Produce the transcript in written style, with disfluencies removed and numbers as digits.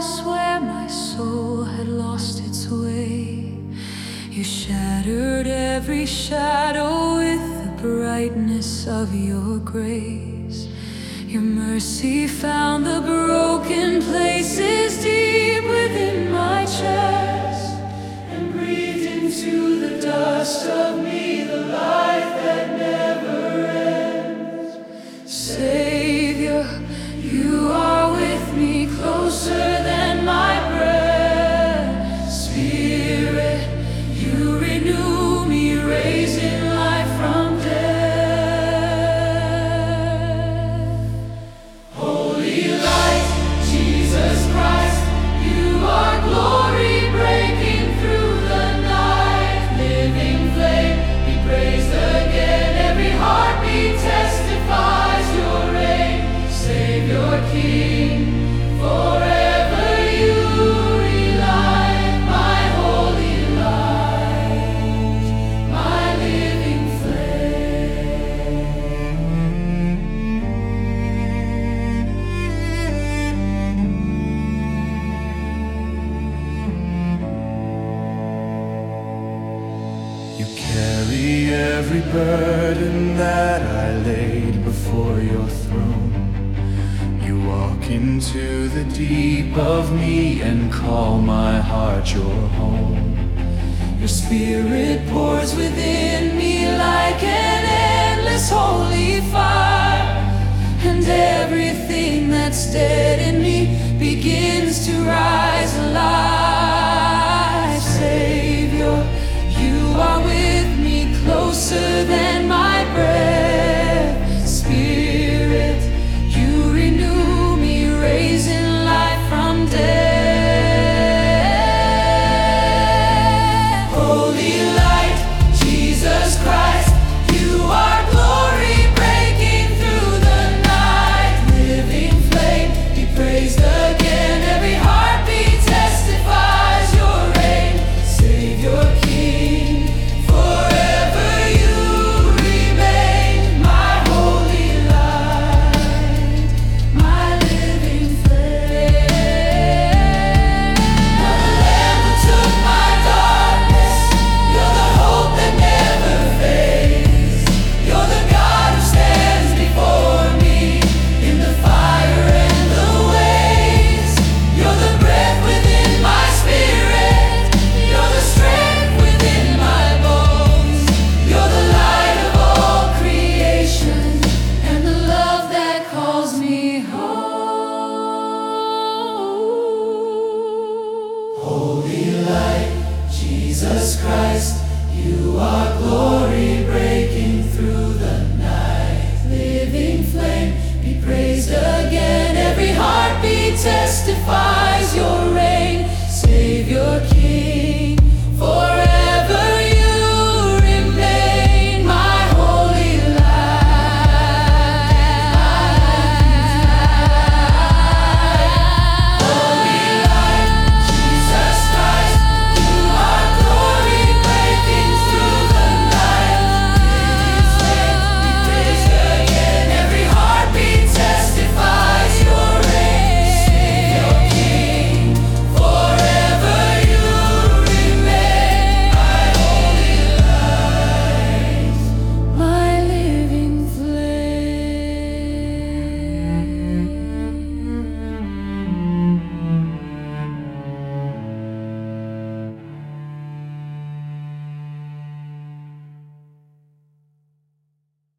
darkness where my soul had lost its way. You shattered every shadow with the brightness of your grace. Your mercy found the broken places deep within my chest, and breathed into the dust of me the life that never ends. Savior, you are with me, closer than my breath. Spirit, you renew me, raising life from death. Holy light, Jesus Christ, you are glory breaking through the night. Living flame, be praised again. Every heartbeat testifies your reign. Savior, King, forever you relight. My holy light, my living flame. You carry every burden that I laid before your throne. You walk into the deep of me and call my heart your home. Your spirit pours within me like an endless holy fire, and everything that's dead in me begins to rise alive. Savior, you are with me, closer than my breath. Spirit, you renew me, raising life from death. Holy light, Jesus Christ, you are glory breaking through the night. Living flame, be praised again. Every heartbeat testifies your reign. Savior, King, forever you remain. My holy light, my living flame. You're the Lamb who took my darkness. You're the hope that never fades. You're the God who stands before me in the fire and the waves. You're the breath within my spirit. You're the strength within my bones. You're the light of all creation and the love that calls me home. Holy light, Jesus Christ, you are glory